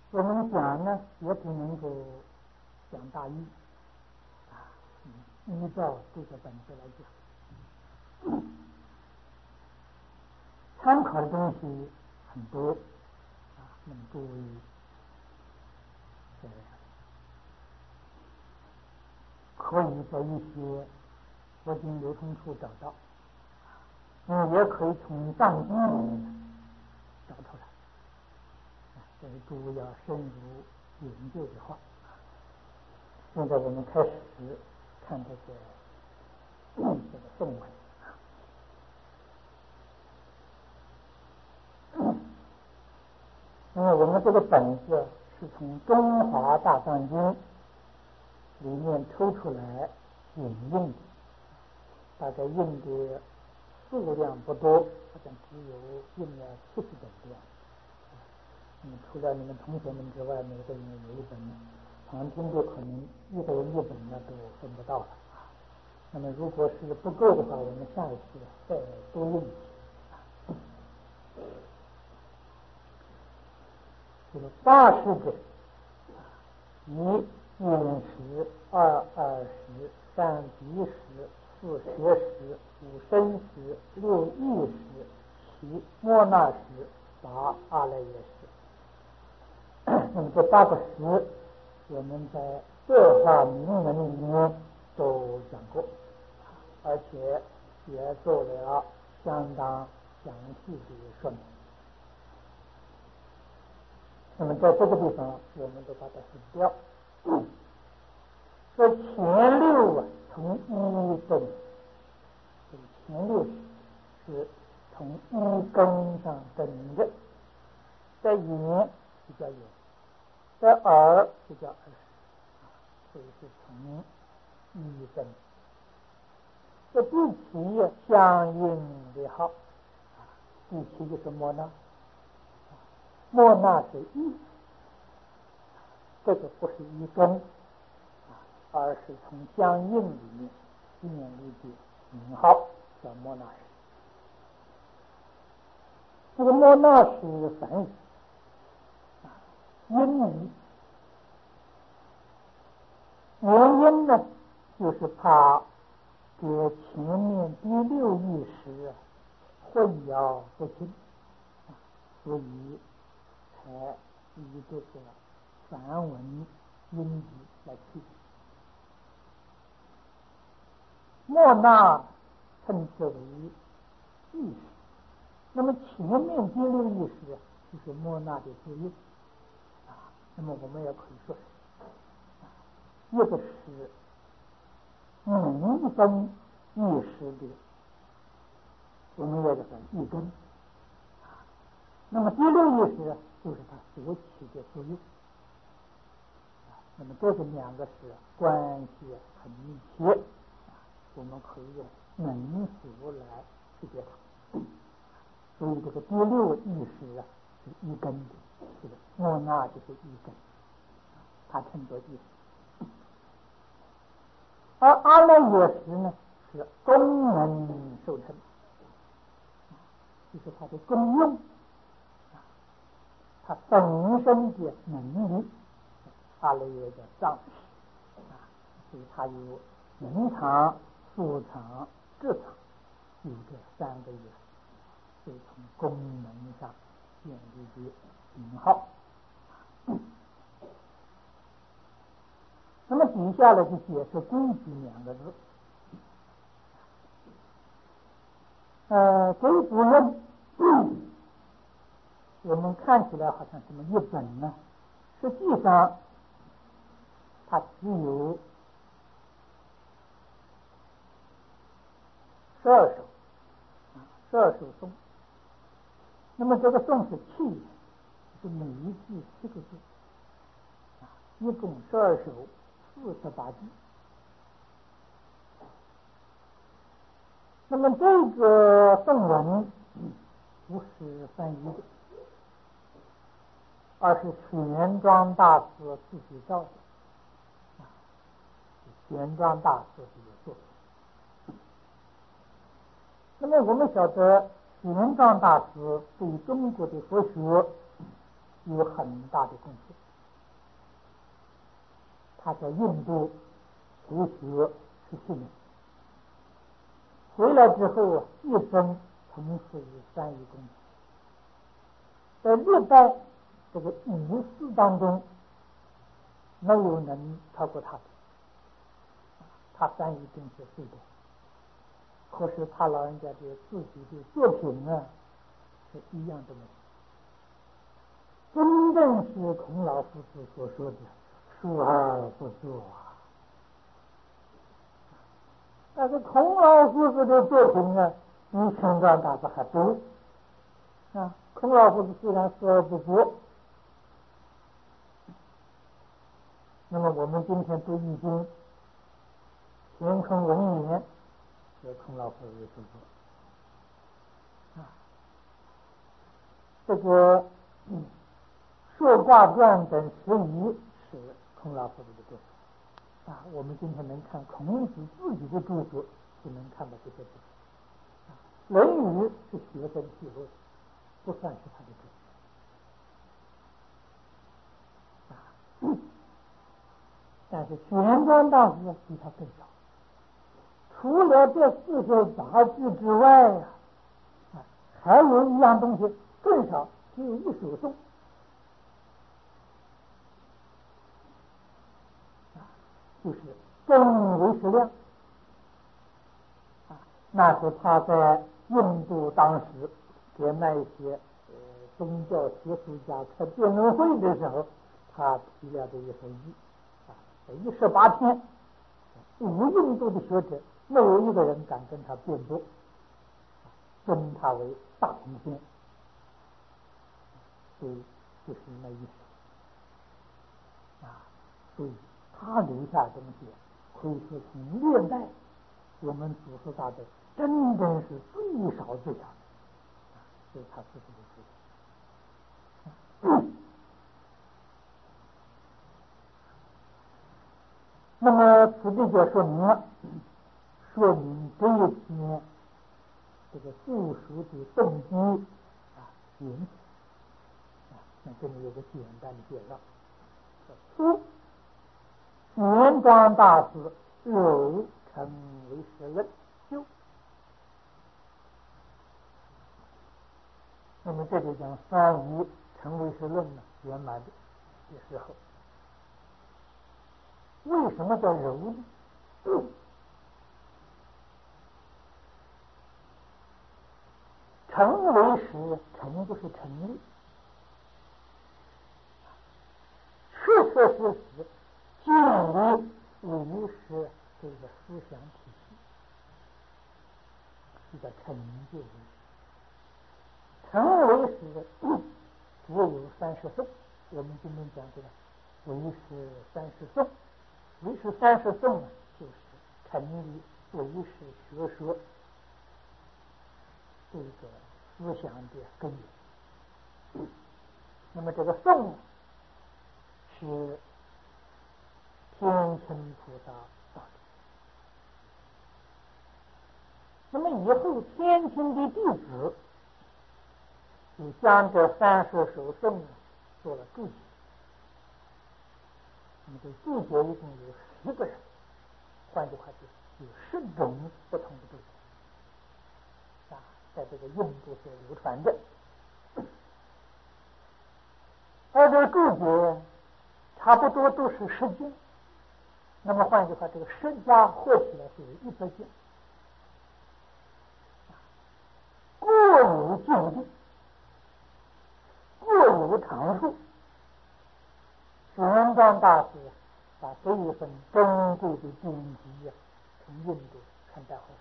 我们讲呢，也只能够讲大意啊，依照这个本质来讲，参考的东西很多啊，那么诸位可以在一些佛经流通处找到，你也可以从藏经里面找出来。这是诸位要深入研究的话。现在我们开始看这个颂文。因为我们这个本子是从《中华大藏经》里面抽出来引用的，大概印的数量不多，好像只有印了70本量。除了你们同学们之外，每个人有一本，旁听的可能一个人一本那都分不到了。那么如果是不够的话，我们下一次再多用一些。这个80个，1饮食，2耳食，3鼻食，4舌食，5身食，6意食，7莫那食，8阿赖耶识。那么这8个识，我们在各法名门里面都讲过，而且也做了相当详细的说明。那么在这个地方，我们都把它省掉。这前6从一根，这前6是从一根上根的，在眼就叫眼，在耳就叫耳，所以是从一根。这第7相应的号，第7就是莫那，莫那是一，这个不是一根，而是从相应里面建立的名号，叫莫那识。这个莫那是梵语，音语。原因呢，就是怕给前面第6意识混淆不清，所以才以这个梵文音语来区别。莫那称之为意识，那么前面第6意识就是莫那的作用那么我们也可以说一个是名分意识的，我们也叫它意根那么第6意识就是它所起的作用那么这2个是关系很密切我们可以用能数来区别它。所以这个第6意识是一根的，这个莫那就是一根，它称作意识。而阿赖耶识呢是功能受成，就是它的功用，它本身的能力，阿赖耶叫藏识所以它有能藏、速藏、智藏，有这3个意思。所以从功能上建立的名号。那么底下来就解释规矩2个字。这一部论我们看起来好像什么一本呢，实际上它只有12首，12首颂。那么这个颂是契，是每一句7个字一共12首48句。那么这个颂文不是翻译的，而是玄奘大师自己造的玄奘大师的作品。那么我们晓得玄奘大师对中国的佛学有很大的贡献。他在印度求学17年，回来之后一生从事于3义工作，在历代这个武士当中，没有能超过他的。他3义真是最多，可是他老人家的自己的作品啊，是一样都没有。真正是孔老夫子所说的“述而不作”啊。但是孔老夫子的作品啊，比玄奘大师还多啊。孔老夫子虽然述而不作，那么我们今天读易经，乾坤文言是孔老夫子所作啊。这个说卦传等10仪是孔老夫子的作品啊。我们今天能看孔子自己的著作，就能看到这些东西啊。论语是学生记录的，不算是他的著作啊。但是玄奘大师比他更少，除了这4个杂志之外啊，还有一样东西更少，只有1首颂啊，就是真唯识量啊。那是他在印度当时给那些宗教学术家开辩论会的时候，他提了的一首偈啊。18天，5印度的学者没有一个人敢跟他辩驳，尊他为大神仙，所以就是那意思啊。所以他留下的东西，可以说从历代我们祖师大德真正是最少最少的，所以他自己的书。那么此地就说明了，说明这一篇这个著书的动机啊、缘起啊。那这里有个简单的介绍：初，玄奘大师入成唯识论修。那么这就讲3仪成唯识论呢圆满的时候。为什么叫柔呢？成唯识，成就是成立，确确实实建立唯识这个思想体系，这叫成就唯识。成唯识只有30颂，我们今天讲这个唯识30颂。唯识30颂呢，就是成立唯识学说这个思想的根源。那么这个颂是天亲菩萨造的。那么以后天亲的弟子就将这30首颂做了注解。那么这注解一共有10个人，换句话说，有10种不同的注解啊，在这个印度所流传的。而这个注解差不多都是10经。那么换句话，这个10家合起来是有100经，各有见地，各有长处。玄奘大师把这一份珍贵的经籍从印度全带回来。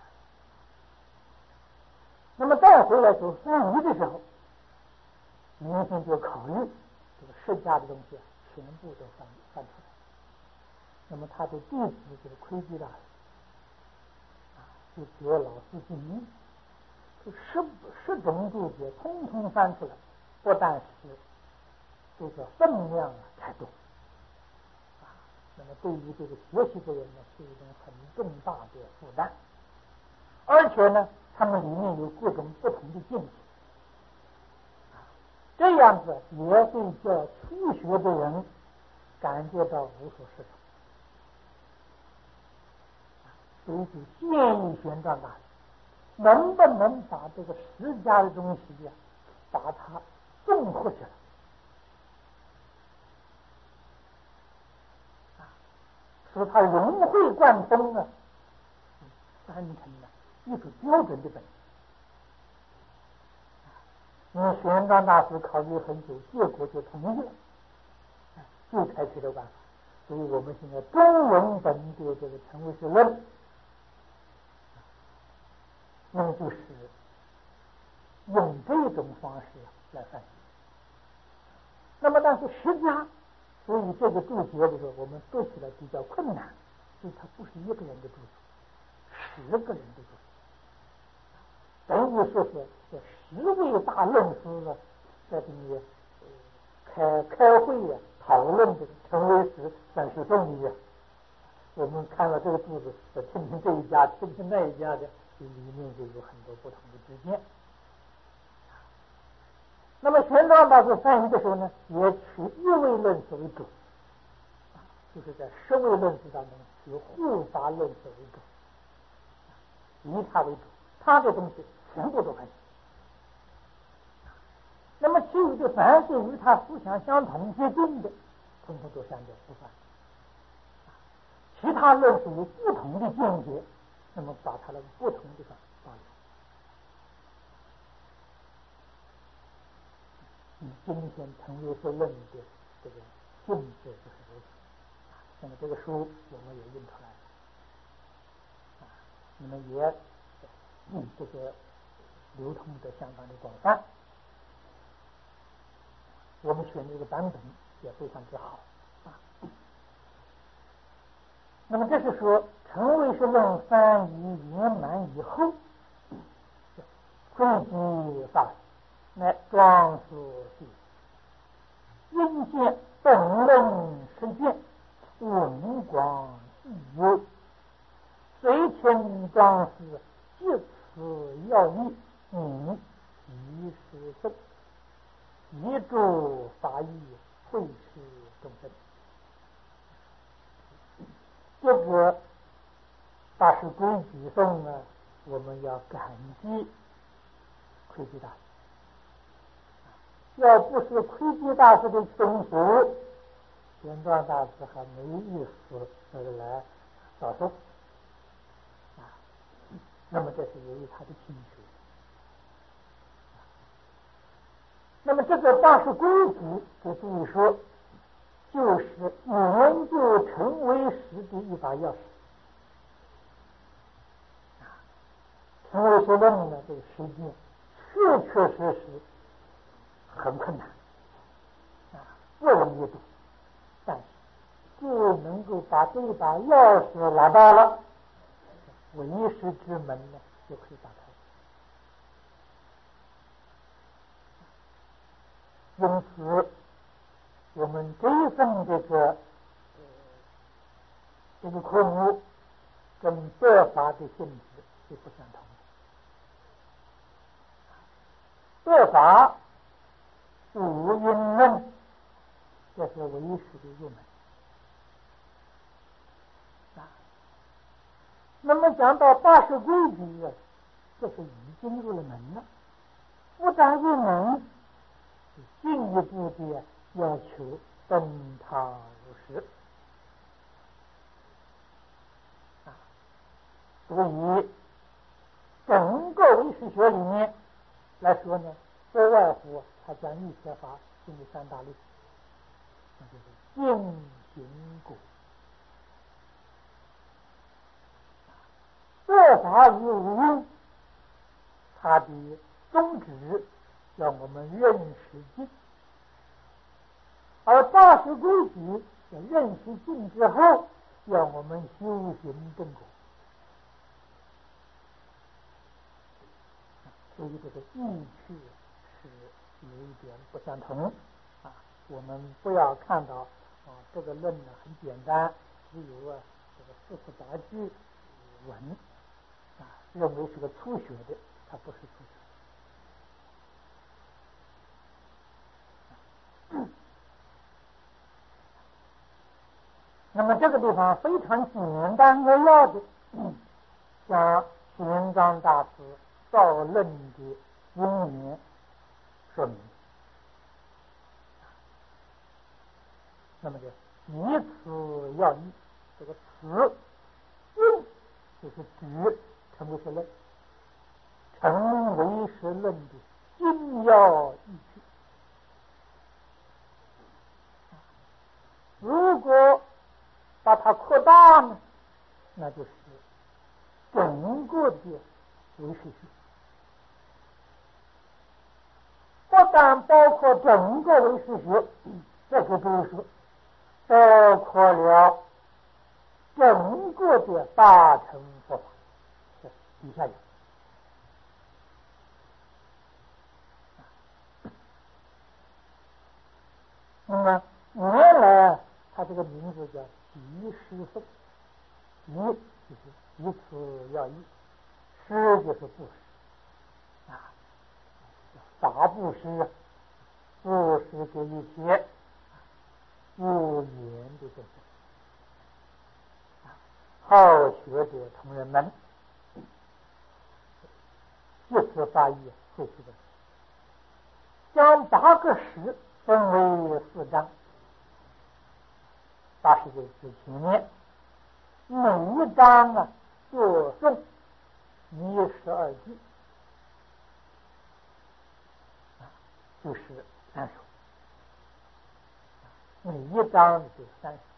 那么带回来走3仪的时候，明星就考虑这个释迦的东西全部都翻出来。那么他的弟子这个窥基大人就给老师进名，就10种注解通通翻出来，不但是这个分量太多。那么对于这个学习的人呢，是一种很重大的负担，而且呢，他们里面有各种不同的见解这样子也会叫初学的人感觉到无所适从。所以就建议玄奘大师能不能把这个释迦的东西呀，把它综合起来，使它融会贯通呢，三成呢一个标准的本质。玄奘大师考虑很久，结果就同意了，就采取了办法。所以我们现在中文本的这个成唯识论，那么就是用这种方式来翻译。那么但是释迦，所以这个注解的时候，我们读起来比较困难，所以它不是一个人的注解，10个人的注解。等于说是这10位大论师在这里开会呀，讨论这个成唯识三十颂义。我们看了这个注子，听听这一家，听听那一家的，里面就有很多不同的知见。那么玄奘大师翻译的时候呢，也取一位论师为主，就是在10位论师当中取护法论师为主，以他为主，他的东西全部都翻译。那么其余的凡是与他思想相同接近的，统统都删掉不算。其他论师有不同的见解，那么把他的不同的地方保留。今天成唯识论的这个性质就是如此。那么这个书我们也印出来了，那么也这个流通的相当的广泛。我们选的这个版本也非常之好。那么这是说成唯识论翻译圆满以后，会集法乃庄书地因见本论实见文广意有，随请庄师借此要义及时圣，一诸法义会持众生。这个大师规矩颂呢，我们要感激窥基大师。要不是窥基大师的请求，玄奘大师还没意思来导授那么这是由于他的请求。那么这个大师规矩给注意说，就是研究成唯识的一把钥匙。成唯识论呢，这个实践确确实实很困难不容易读，但是就能够把这一把钥匙拿到了，唯识之门呢就可以打开。因此我们这一份这个科目跟别法的性质是不相同的。别法五因论，这是唯识的入门那么讲到大师规矩这是已经入了门了，不但入门，进一步的要求登堂入室所以整个唯识学里面来说呢，不外乎他讲一切法进入3大类，那就是净行果。别法与无用，它的宗旨要我们认识净，而大师规矩认识净之后，要我们修行正果。所以这个意趣是有一点不相同我们不要看到这个论呢很简单，只有这个48句文认为是个初学的，它不是初学。 那么这个地方非常简单扼要的将玄奘大师造论的因缘说明。那么就以此要义，这个此因就是指成为是论，成为是论的精要义趣。如果把它扩大呢，那就是整个的唯识学，不但包括整个唯识学，这个就是说包括了整个的大乘佛法。底下有那么原来他这个名字叫集施颂，集就是以此要义，施就是布施啊，法布施，布施给一些有缘的众生，好学的同仁们，这次发义会是的，将8个识分为4章，80个是前面，每一章啊就诵12句，就是3首，每一章就是3首，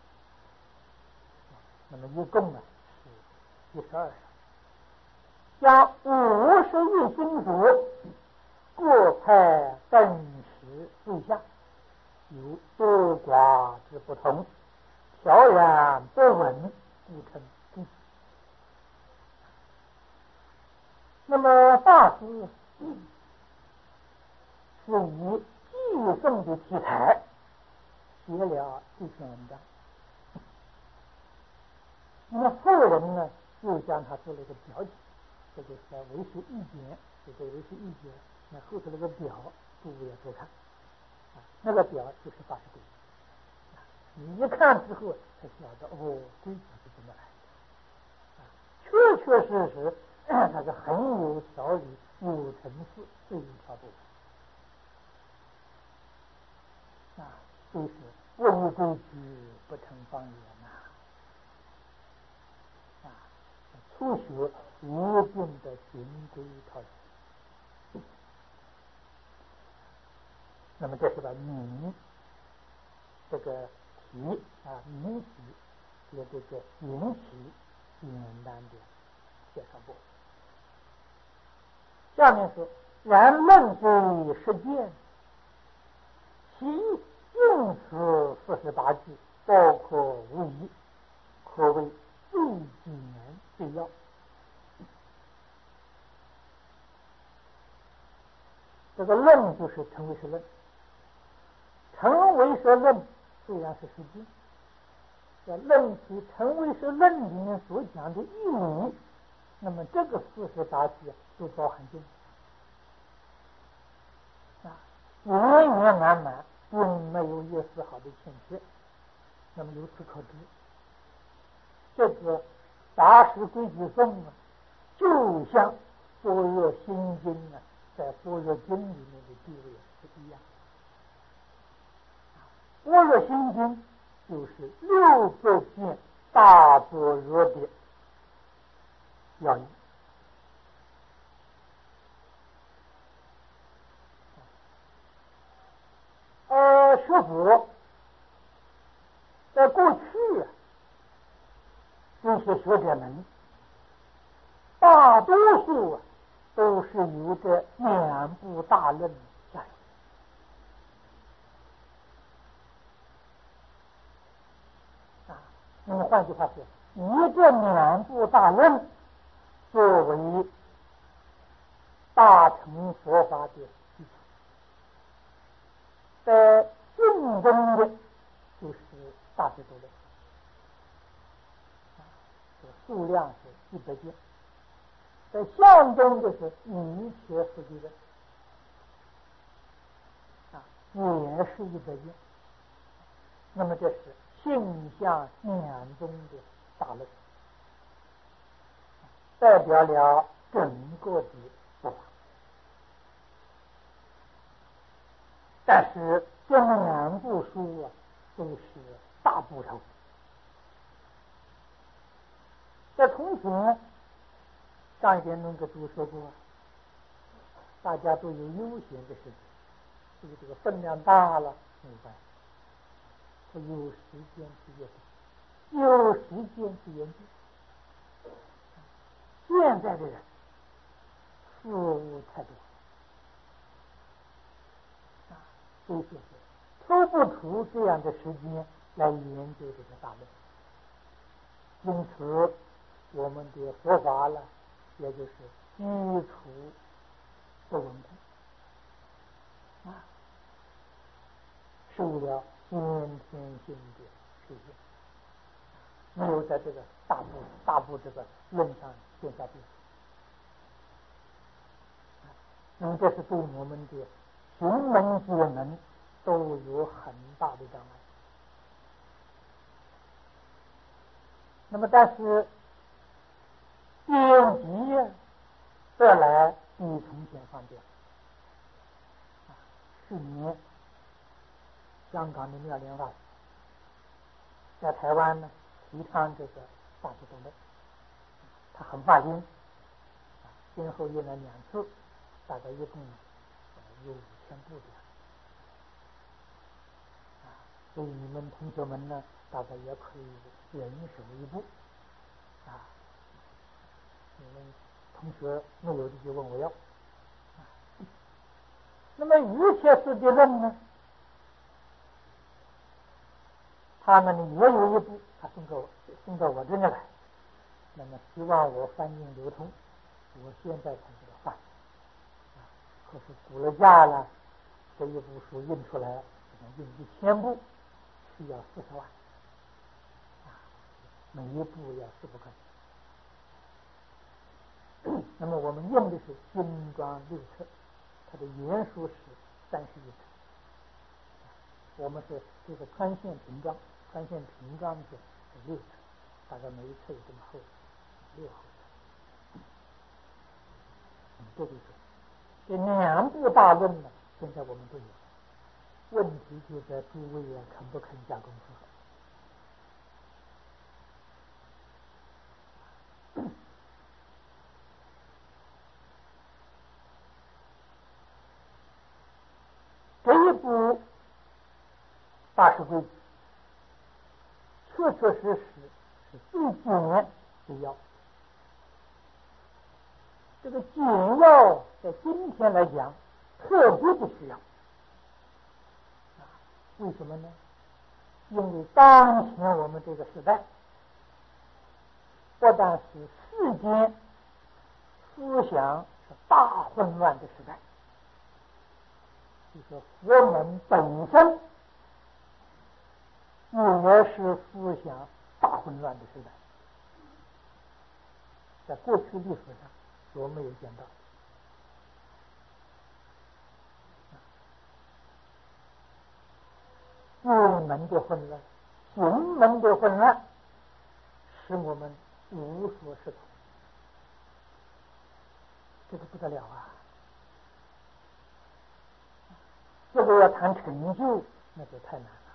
那么一共是12首，将51心所各派本识对象，有多寡之不同，调然不稳，故称不。那么大师是以寄诵的题材写了这篇文章，那么后人呢又将它做了一个表解，这就是唯识意见，这个唯识意见，那后头那个表诸位要多看，那个表就是80规，你一看之后才晓得哦，规矩是怎么来的，确确实实它是很有条理、有层次这一条部分所以是不依规矩不成方圆初学一定的循规套矩。那么这是把名这个题名题和这个引题简单的介绍过。下面说，然论之实践，其应此48句，包括无疑，可谓最简最要。这个论就是成唯识论，成唯识论虽然是实践，在论题成唯识论里面所讲的义理，那么这个48句都包含进去圆圆满满，并没有一丝毫的欠缺。那么由此可知，这个80规矩颂就像般若心经在般若经里面的地位是一样。般若心经就是6件大般若的要义。学佛在过去这些学者们大多数都是由这2部大论下手。那么换句话说，以这2部大论作为大乘佛法的基础，在竞争的就是大学多论，数量是100件，在相中的是一切实际论也是100件。那么这是性相两宗的大论，代表了整个的佛法。但是这两部书啊，都是大部头。在从前，上一点龙哥都说过，大家都有悠闲的时间，这个分量大了没关系，他有时间去阅读，有时间去研究。现在的人事物太多啊，所以说抽不出这样的时间来研究这个大论。因此，我们的佛法呢，也就是基础不稳固啊，受了先天性的受限，没有在这个大部这个论上见下去。那么这是对我们的行门解门都有很大的障碍。那么但是典籍得来比从前方便。去年香港的妙莲法师在台湾呢提倡这个大部头论，他很发心，先后印了2次，大概一共有5000部的所以你们同学们呢，大概也可以人手一部你们同学没有的就问我要那么于切师的论呢，他们也有一部，他送到我这里来，那么希望我翻译流通，我现在才给他翻可是估了价了，这一部书印出来印1000部，需要40万每一部要4部块。那么我们用的是精装6册，它的原书是31册，我们是这个穿线平装是6册，大概每一册有这么厚，6厚。这就是这2部大论呢，现在我们都有，问题就在诸位肯不肯下功夫。这一部大师规矩，确确实实是最简最要。这个简要在今天来讲特别的需要为什么呢？因为当前我们这个时代，不但是世间思想是大混乱的时代，就是佛门本身也是思想大混乱的时代，在过去历史上我没有见到。入门的混乱，行门的混乱，使我们无所适从，这个不得了啊！这个要谈成就，那就太难了。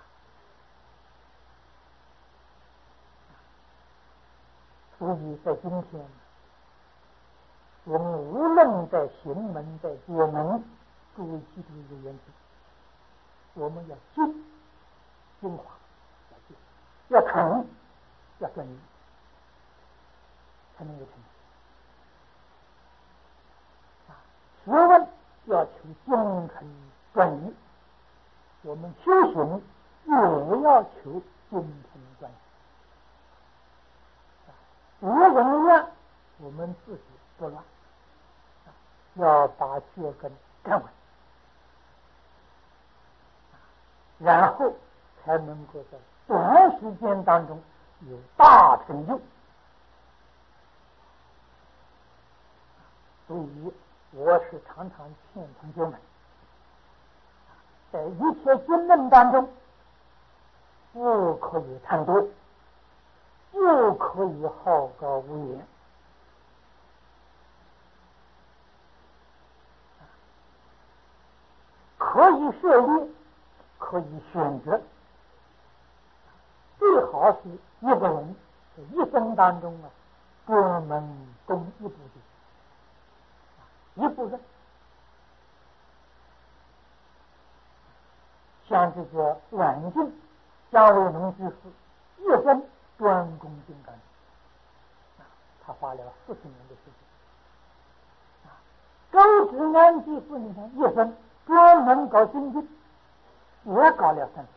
所以在今天，我们无论在行门、在解门，诸位记住一个原则：我们要精华，要诚，要专一，才能有成就。学问要求精诚专一，我们修行也要求精诚专一。别人乱，我们自己不乱，要把脚跟站稳，然后才能够在短时间当中有大成就。所以我是常常劝同学们，在一切经论当中， 不可以贪多，不可以好高骛远，可以涉猎，可以选择，最好是一个人一生当中专门攻一部的一部分。像这个晚晋姜维农居士一生专攻金刚经，他花了40年的时间。周芷安居士你看一生专门搞心经，也搞了30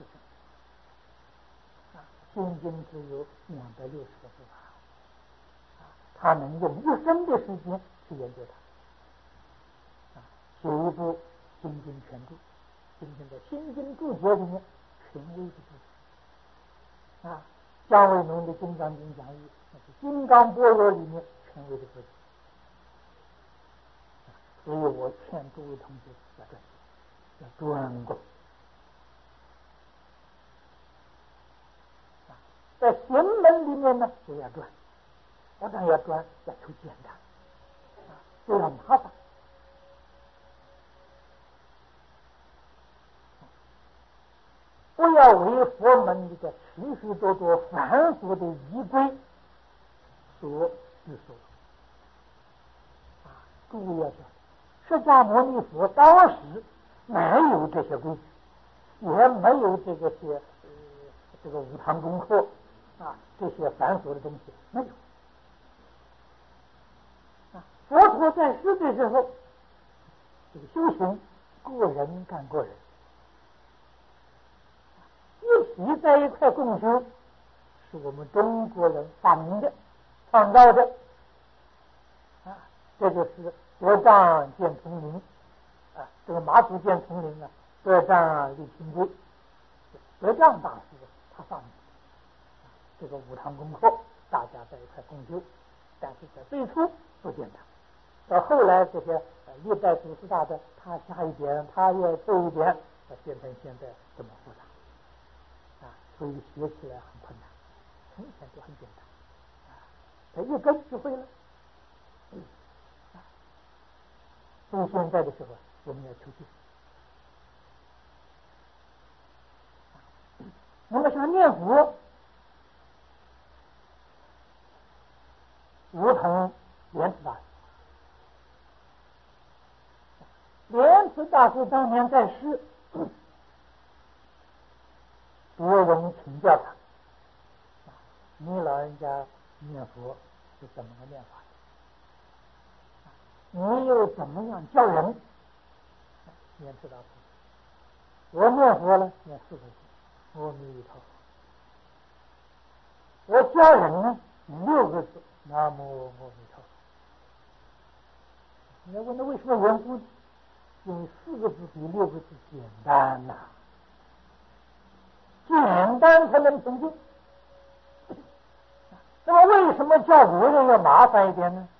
年。心经只有260个字他能用一生的时间去研究它。写一部心经全注，心经的心经注解里面权威的注解姜维农的《金刚经》讲义，那是金刚般若里面权威的注解。所以我劝诸位同学要专心，要专攻。在行门里面呢，就要专，不但要专，要求简单，不要麻烦。不要为佛门这个许许多多繁琐的仪规所拘束。诸位要晓得，释迦牟尼佛当时没有这些规矩，也没有这个五堂功课这些繁琐的东西没有。佛陀在世的时候，这个修行个人干个人，一起在一块共修，是我们中国人发明的、创造的这就是德藏见丛林这个马祖见丛林德藏立清规，德藏大师他发明这个五堂功课，大家在一块共修，但是在最初不简单，到后来这些历代祖师大德他加一点，他也做一点，变成现在这么复杂所以学起来很困难，从前就很简单他一根就会了。所以现在的时候我们要求进。那么像念佛，如同莲池大师。莲池大师当年在世，别人请教他，你老人家念佛是怎么个念法的？你又怎么样教人？莲池大师，我念佛了，念4个字，阿弥陀佛。我教人呢，6个字，南无阿弥陀佛。你要问他为什么缘故？因为4个字比6个字简单简单才能成就。那么为什么教别人要麻烦一点呢？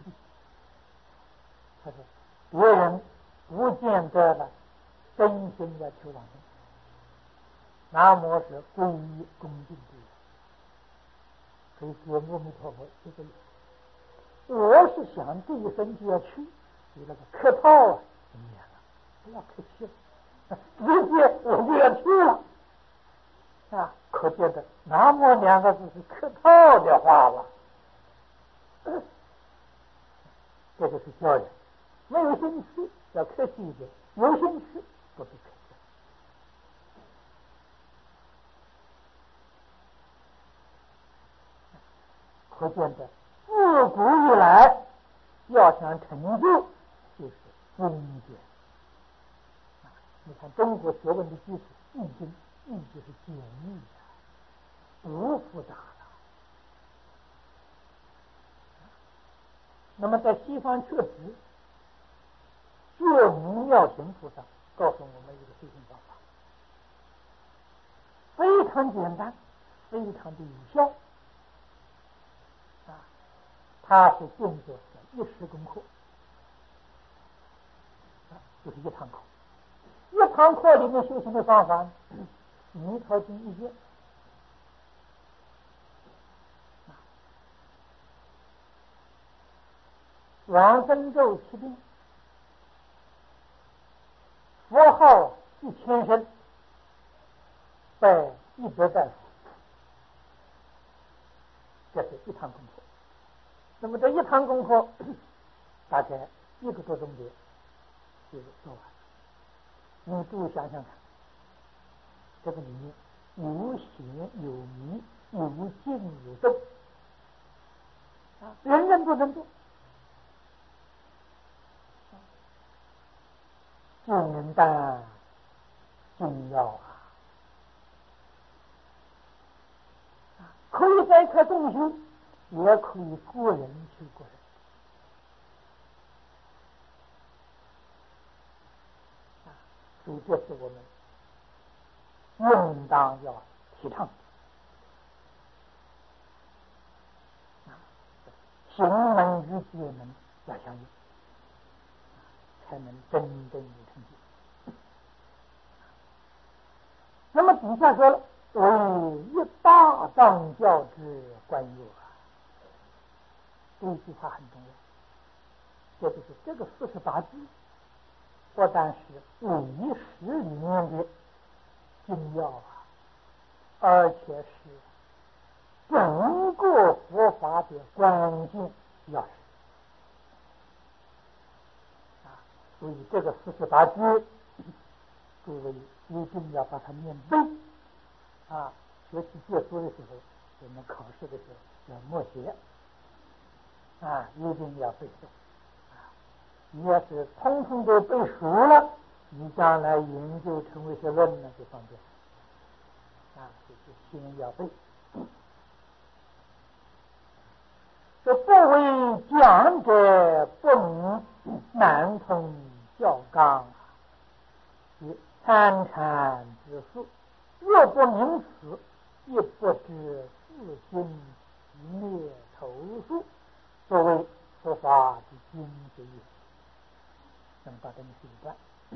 他说别人不见得了真心要求往生，南无是皈依恭敬之人，所以说阿弥陀佛这个我是想这一生就要去，你那个客套怎么样了？不要客气了，直接我就要去了可见的南无2个字是客套的话了。这就是教人，没有兴趣要客气一点，有兴趣不必客气。可见的自古以来要想成就就是精简你看中国学问的基础易经，易就是简易不复杂了。那么在西方确实觉明妙行菩萨告诉我们一个修行方法，非常简单，非常的有效它是动作的1时功课就是1堂课。1堂课里面修行的方法，弥陀经1卷， 往生咒7遍，佛号1000声，拜100拜佛，这是一堂功课。那么这一堂功课大概1个多钟点就做完。你注意想想看，这个里面有显有迷，有静有动啊，人人都能做。金丹金药可以在开动心，也可以过人去过人。所以这是我们应当要提倡的。行门与解门要相应，才能真正有成就。那么底下说了，为一大藏教之观有这一句话很重要。这就是这个48句，不但是唯识里面的精要而且是整个佛法的关键要事所以这个48句，各位一定要把它念背学习借书的时候，我们考试的时候要默写一定要背诵你要是通通都背熟了，你将来研究成为学论呢就方便就是先要背。这不为讲者不明难通教纲与参禅之术，若不明此，亦不知自心灭头术，作为佛法的经学也。那么把这里是一段，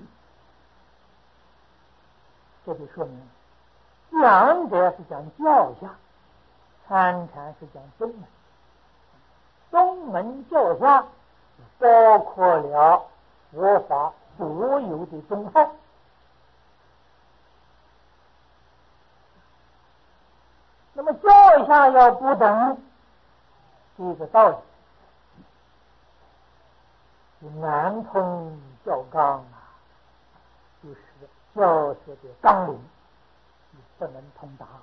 这就说明讲者是讲教下，参禅是讲宗门。宗门教下包括了佛法所有的宗派。那么教下要不等这个道理，难通教纲就是教学的纲领你不能通达，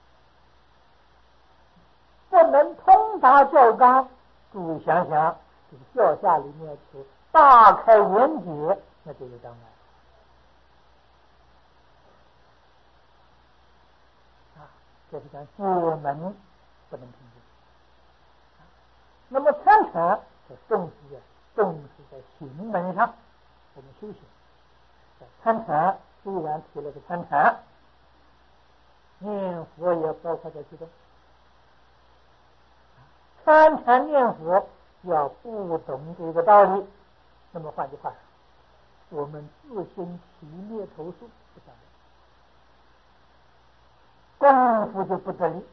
不能通达教纲。注意想想，这个教下里面求大开眼界，那就有障碍这是讲解门不能通过。那么参禅是重视在行门上，我们修行参禅虽然提了个参禅，念佛也包括在其中。参禅念佛要不懂这个道理，那么换句话说，我们自心体灭头数不晓得，功夫就不得力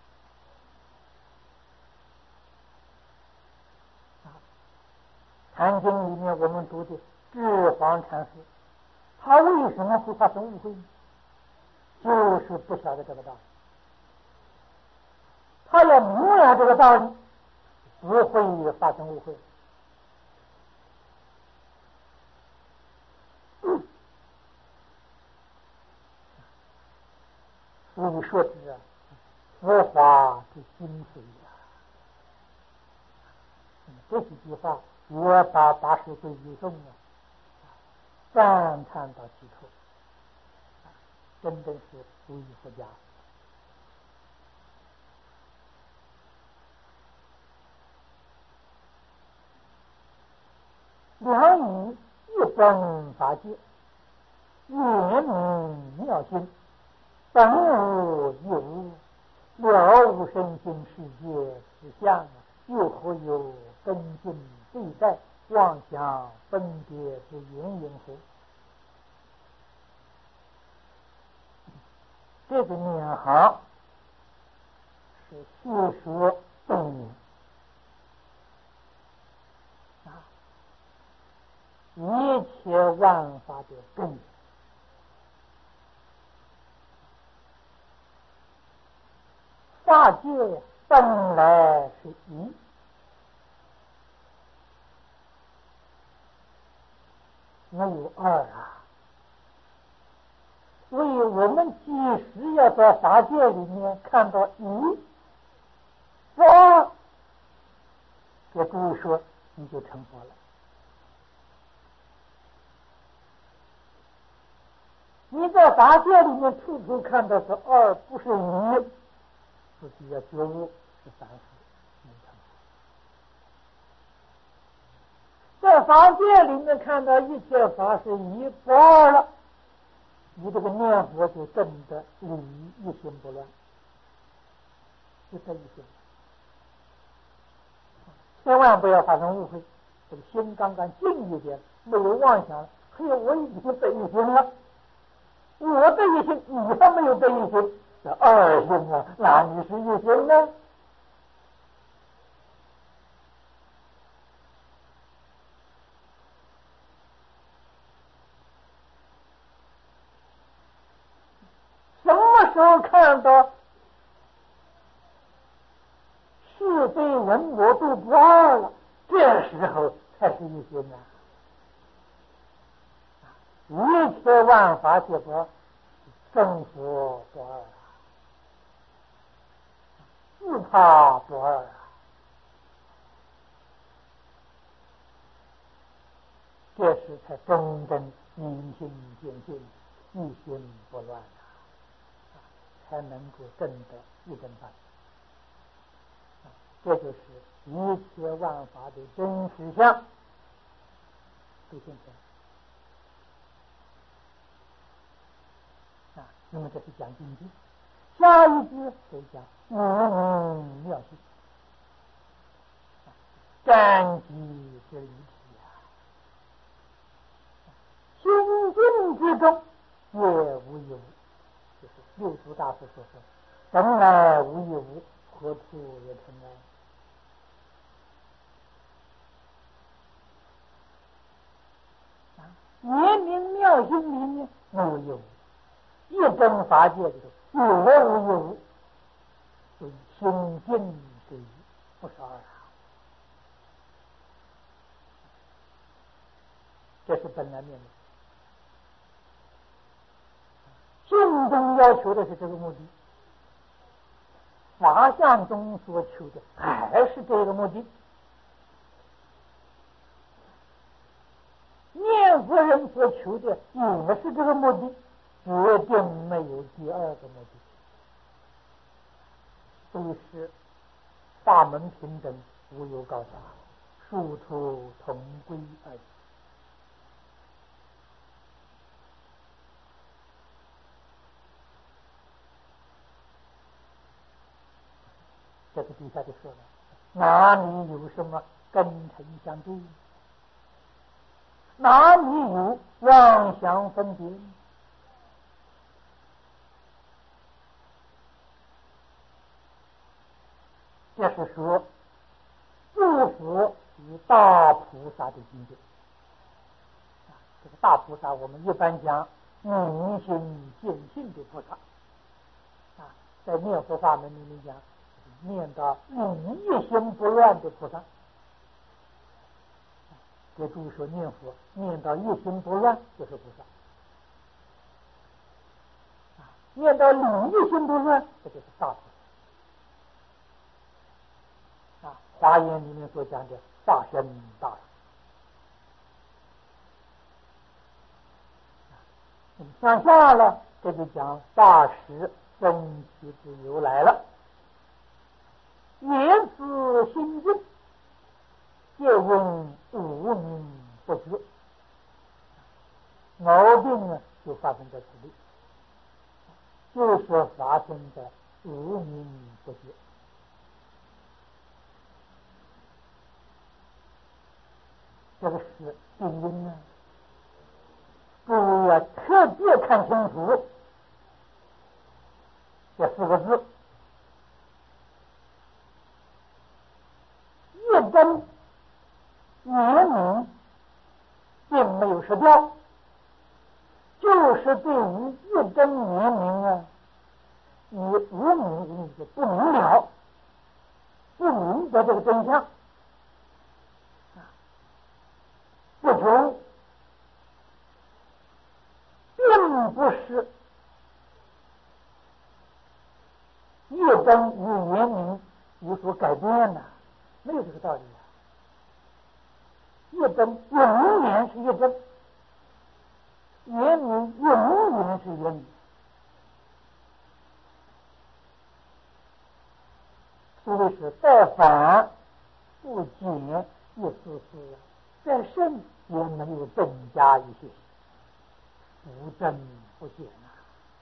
禅经里面我们读的智黄禅师，他为什么会发生误会呢？就是不晓得这个道理。他要明了这个道理，不会发生误会。所以说是佛法的精髓这几句话也把80岁以上赞叹到极处，真的是无以复加。良以一真法界，言明妙心，本无一物，了无身心世界之相，又何有根进对待妄想分别之原因乎？这个念行是叙说正念一切万法的根源。法界本来是一，没有二啊。所以我们即使要在法界里面看到一，佛，给诸位说，你就成佛了。你在法界里面处处看到是二，不是一，自己要觉悟是凡夫，没成佛。在法界里面看到一切法是一不二了，你这个念佛就真的理一心不乱，就这一心。千万不要发生误会，这个心刚刚静一点，没有妄想了，嘿，我已经得一心了。我得一心，你还没有得一心，这二心啊，哪里是一心呢？什么时候看到是非人我都不二了，这时候才是一心啊！一切万法皆不二，真佛不二啊，自他不二啊，这时才真正明心见性，一心不乱啊，才能够证得一真法。这就是一切万法的真实相，都现前。那么这是讲经济，下一句就讲无名妙性，感激之离体啊，心境之中也无一物，就是六祖大师所说，本来无一物，何处有尘埃？夜明妙心里面没有一物，一真法界里头有了无一物，所以心境是一，不是二啊。这是本来面目。心中要求的是这个目的，法相中所求的还是这个目的。念佛人所求的也是这个目的，决定没有第二个目的。都是法门平等，无有高下，殊途同归而已。这个底下就说了，哪里有什么根尘相对？哪里有妄想分别？这是说诸佛与大菩萨的境界。这个大菩萨，我们一般讲明心见性的菩萨在念佛法门里面讲，念到一心不乱的菩萨。给诸位说，念佛念到一心不乱就是菩萨，念到一心不乱，这就是大菩萨。华严里面所讲的大身大事。向下了，这就讲大识真气之由来了。言辞心境，皆因无明不觉，毛病呢就发生在此地，就是发生在无明不觉。这个是定因呢，各位要特别看清楚这四个字，一真、一明、定吃掉，就是对于一真年龄啊，以无明就不明了，不明白这个真相，不求，并不是业真与年龄有所改变呐，没有这个道理啊。业真永远是业真，年龄永远是年龄。所谓是再反不减，意思是再胜也没有增加一些，不增不减啊。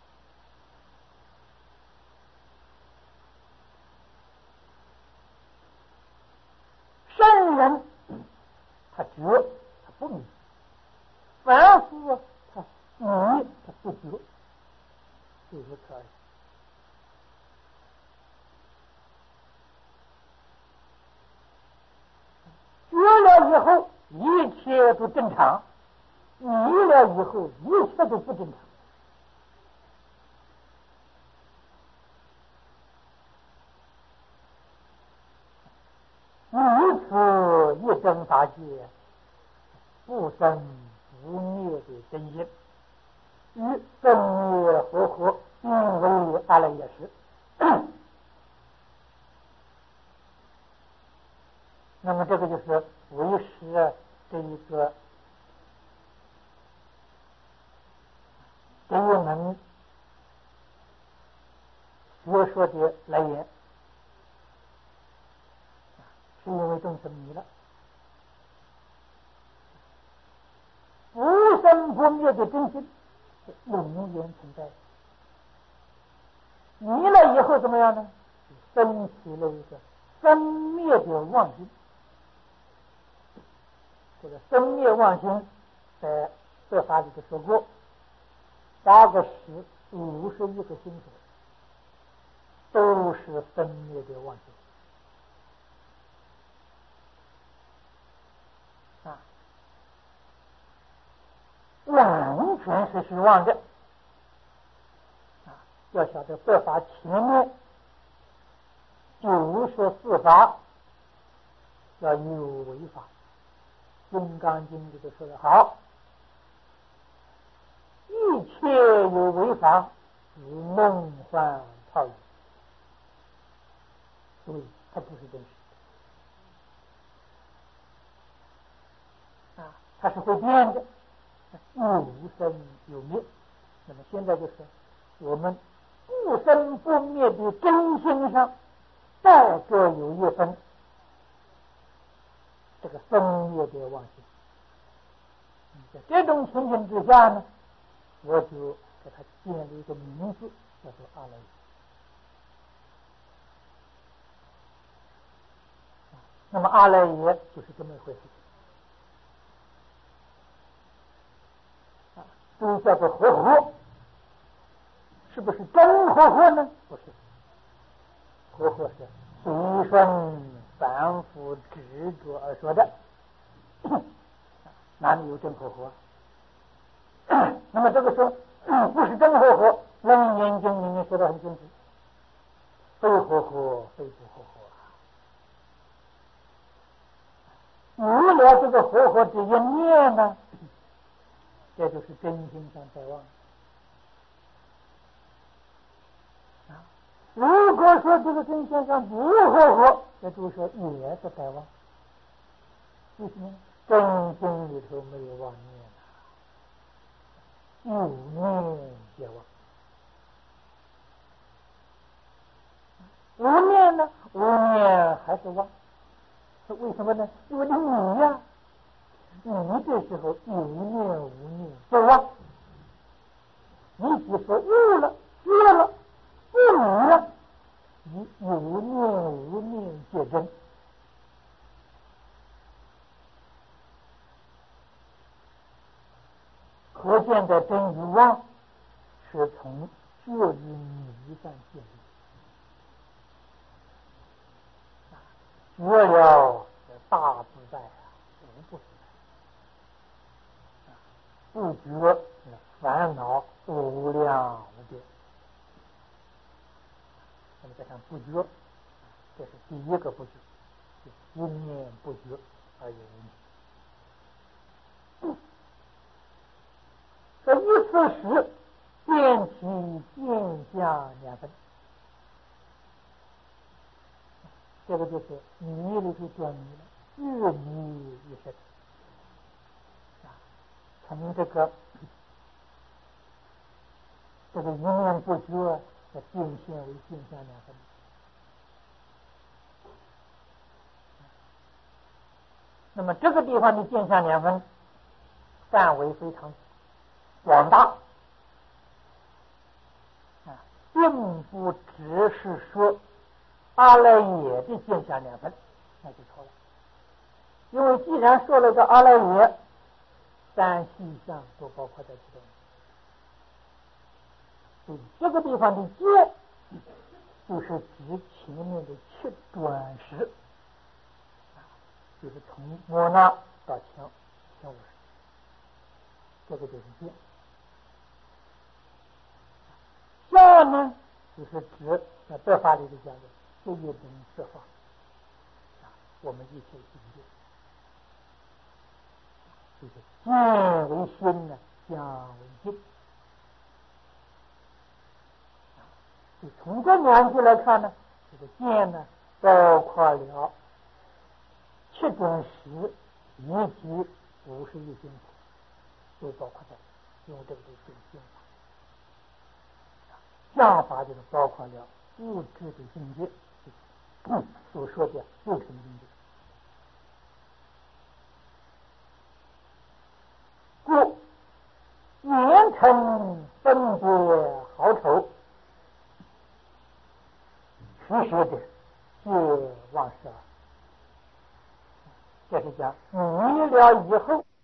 圣人他觉，他不明；凡夫他迷，他不觉，就是可以。觉了以后，一切都正常；迷了以后，一切都不正常。如此一真法界，不生不灭的真心，与生灭和合，并为阿赖耶识。那么这个就是唯识这一个给我们学说的来源，是因为众生迷了，不生不灭的真心永远存在。迷了以后怎么样呢？生起了一个生灭的妄心。这个生灭妄心在这法里头说过，8个10、51个心所都是生灭的妄心啊，完全是虚妄的啊！要晓得这法前面94法要有为法，《金刚经》里头说得好，一切有为法，如梦幻泡影，所以它不是真实的啊，它是会变的，有生有灭。那么现在就是我们不生不灭的真心上，再各有一分这个生灭的妄心。在这种情形之下呢，我就给他建立一个名字，叫做阿赖耶。那么阿赖耶就是这么一回事啊，都叫做和合，是不是真和合呢？不是，和合是随顺凡夫执着而说的，哪里有真和合？那么这个说不是真和合，《楞严经》里面说得很清楚，非和合，非不和合。有了这个和合之一念呢，这就是真心上在望啊。如果说这个真心上不和合，这就是说也是在望。为什么？真心里头没有妄念啊，有念皆妄。无念呢？无念还是妄。为什么呢？因为你呀，你这时候有念无念都妄。你只说悟了、学了、不迷了，你有念无念皆真。可见的真与妄是从觉与迷上建立。觉了大自在啊，无不自在。 不觉烦恼无量无边。我们再看不觉，这是第一个不觉，一念不觉而有问题。这一次时见其见相两分，这个就是迷里头转迷了，日迷一生。从这个一念不觉的变现为见相两分。那么这个地方的见相两分范围非常广大并不只是说阿赖耶的见相两分，那就错了。因为既然说了个阿赖耶，三细相都包括在其中。所以这个地方的见就是指前面的七转识，就是从摩那到前五识，这个就是见。相呢，就是指在这法里的讲的这一种设法，我们一起去理解，就是见为心呢，相为境。就从这两句来看呢，这个见呢，包括了七转识以及51心都包括在，因为这个是心法。相法就是包括了物质的境界，所说的六尘境界。故言尘分别好丑，实说的皆忘失耳。这是讲迷了以后